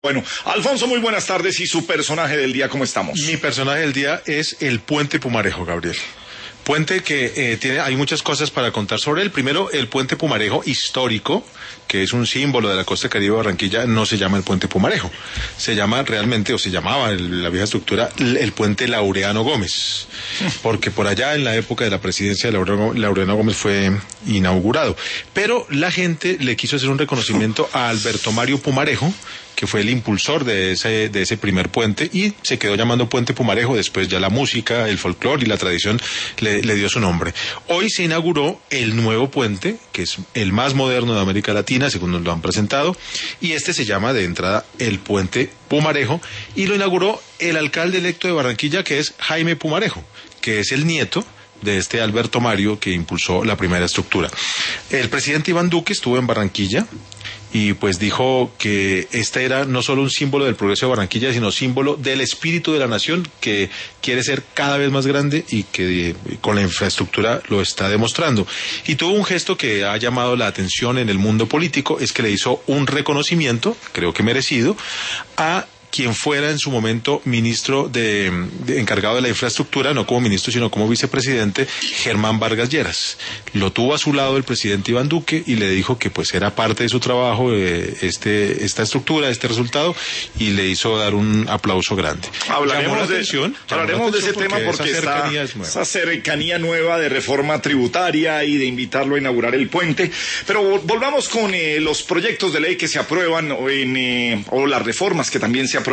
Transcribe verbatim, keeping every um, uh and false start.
Bueno, Alfonso, muy buenas tardes. ¿Y su personaje del día, cómo estamos? Mi personaje del día es el Puente Pumarejo, Gabriel. Puente que eh, tiene, hay muchas cosas para contar sobre él. Primero, el Puente Pumarejo histórico, que es un símbolo de la costa caribe de Barranquilla, no se llama el Puente Pumarejo. Se llama realmente, o se llamaba en la vieja estructura, el, el Puente Laureano Gómez. Porque por allá, en la época de la presidencia de Laureano, Laureano Gómez, fue inaugurado. Pero la gente le quiso hacer un reconocimiento a Alberto Mario Pumarejo, que fue el impulsor de ese, de ese primer puente, y se quedó llamando Puente Pumarejo. Después ya la música, el folclore y la tradición le, le dio su nombre. Hoy se inauguró el nuevo puente, que es el más moderno de América Latina, según nos lo han presentado, y este se llama de entrada el Puente Pumarejo, y lo inauguró el alcalde electo de Barranquilla, que es Jaime Pumarejo, que es el nieto de este Alberto Mario que impulsó la primera estructura. El presidente Iván Duque estuvo en Barranquilla y pues dijo que este era no solo un símbolo del progreso de Barranquilla, sino símbolo del espíritu de la nación, que quiere ser cada vez más grande y que con la infraestructura lo está demostrando. Y tuvo un gesto que ha llamado la atención en el mundo político, es que le hizo un reconocimiento, creo que merecido, a quien fuera en su momento ministro de, de encargado de la infraestructura, no como ministro sino como vicepresidente, Germán Vargas Lleras. Lo tuvo a su lado el presidente Iván Duque y le dijo que pues era parte de su trabajo eh, este esta estructura, este resultado, y le hizo dar un aplauso grande. Hablaremos de, atención, hablaremos de ese porque tema porque esa cercanía, está, es esa cercanía nueva de reforma tributaria y de invitarlo a inaugurar el puente. Pero volvamos con eh, los proyectos de ley que se aprueban o, en, eh, o las reformas que también se aprueban